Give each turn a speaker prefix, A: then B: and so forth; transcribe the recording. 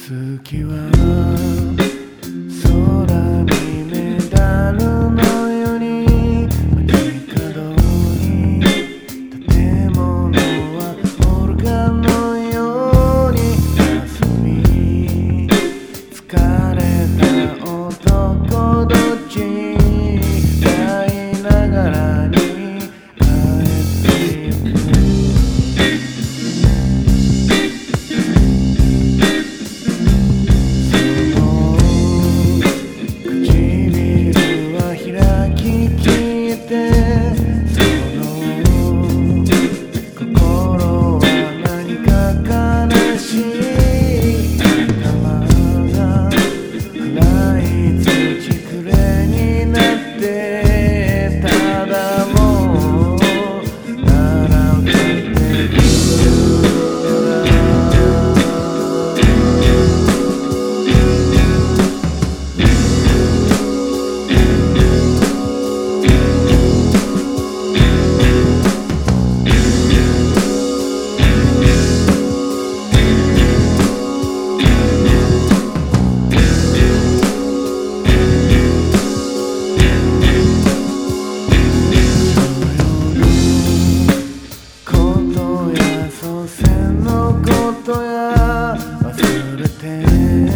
A: 月は空にメダルのように街角に建物はオルガンのように休み疲れた男どっち歌いながらに帰ってゆく祖先のことや忘れて